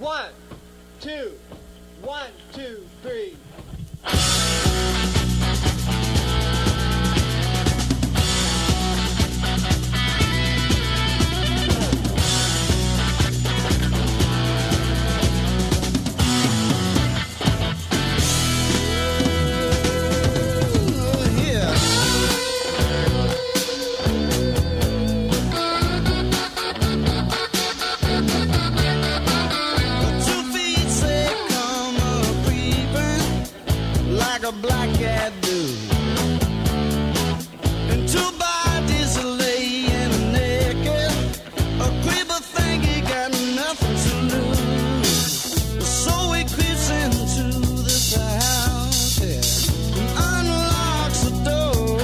1, 2, 1, 2, 3. Black cat do, and two bodies are laying naked. A creeper think he got nothing to lose, so he creeps into this house, yeah, and unlocks the door.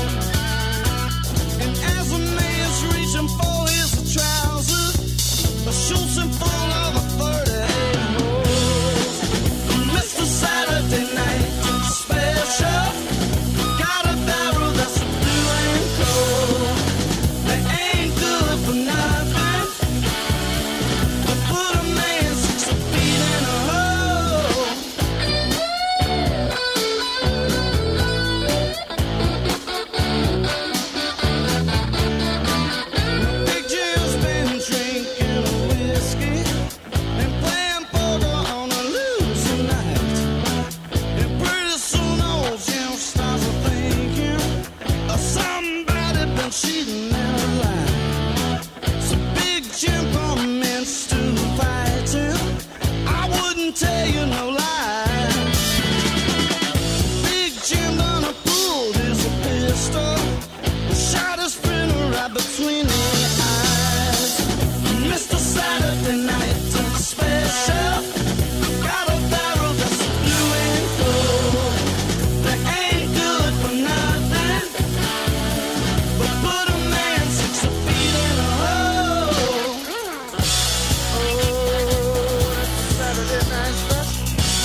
And as the mayor's reaching for his trousers, shoots him full of a 38 holes. Mr. Saturday Night Special, got a barrel that's blue and cold. They ain't good for nothing, but put a man 6 feet in a hole. Big Jim's been drinking whiskey and playing poker on a losing night. And pretty soon old Jim starts thinking somebody been cheating in her life. So Big Jim commenced to fighting. I wouldn't tell you no lie. Big Jim done pulled his pistol, shot his friend right between the eyes. Mr. Saturday Night Special, got a barrel that's blue and gold. They ain't good for nothing, but put a man 6 feet in a hole. Oh, that's Saturday Night Special.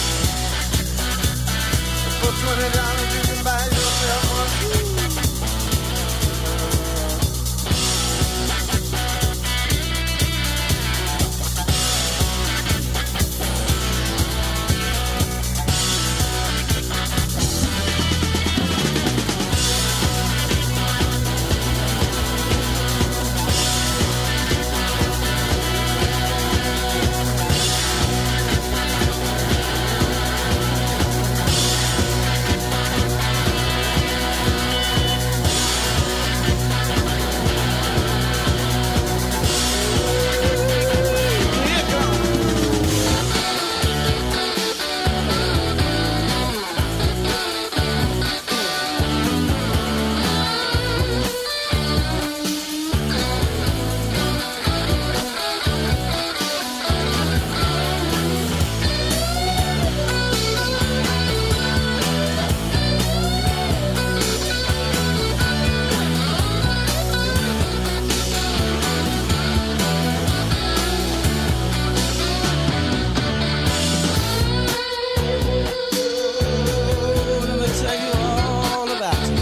For $20 you can buy yourself one. Let me tell you all about it.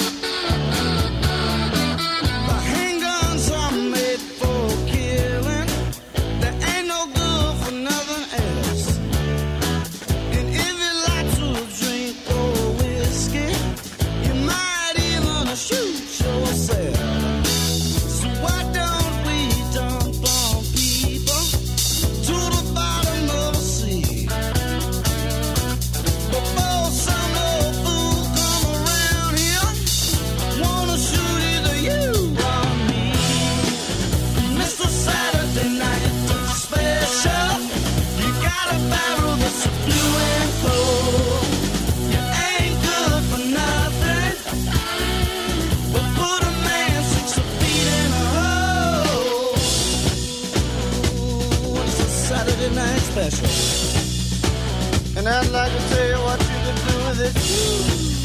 The handguns are made for killing. They ain't no good for nothing else. And if you like to drink or whiskey, you might even shoot yourself. So why don't we dump on people to the bottom of the sea? Before some old fool come around here, wanna shoot either you or me. Mr. Saturday Night Special, you got a barrel that's blue and cold. You ain't good for nothing, but put a man 6 feet in a hole. Ooh, it's a Saturday Night Special, and I'd like to tell you what you could do with it.